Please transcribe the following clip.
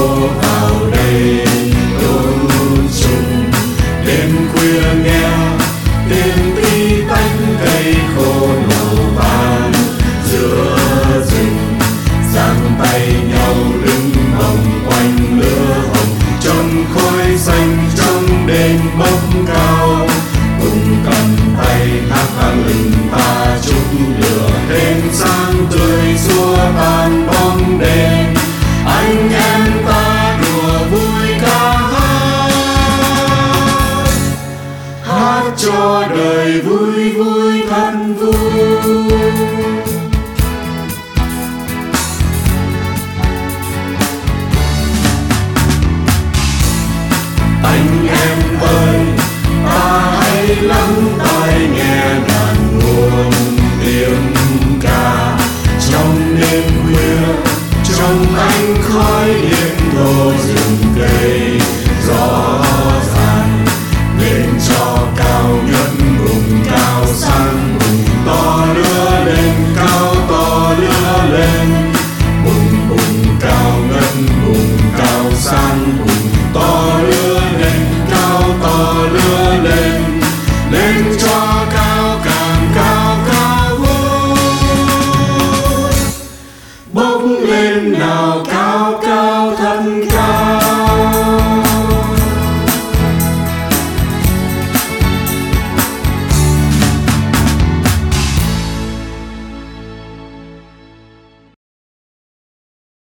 hô vào đây tung trùng. Đêm khuya nghe tiếng tí tách cây khô nổ vang giữa rừng, giang tay nhau đứng vòng quanh lửa hồng, trong khói xanh trong đêm bốc cao. Cùng cầm tay hát vang lừng ta chúc lửa đêm sáng tươi xua tan bóng đêm. Anh em ta đùa vui ca hát, hát cho đời vui vui thật vui. Anh em ơi, ta hãy lắng tai nghe ngàn nguồn tiếng ca trong đêm khuya, trong ánh khói điện thô rừng cây rõ ràng, lên cho cao ngất bùng cao sang bùng to lửa lên, cao to lửa lên, bùng bùng cao ngất bùng cao sang bùng to lửa lên, cao to lửa lên, lên cho cao càng cao cao vui. Bốc lên nào cao cao thật cao.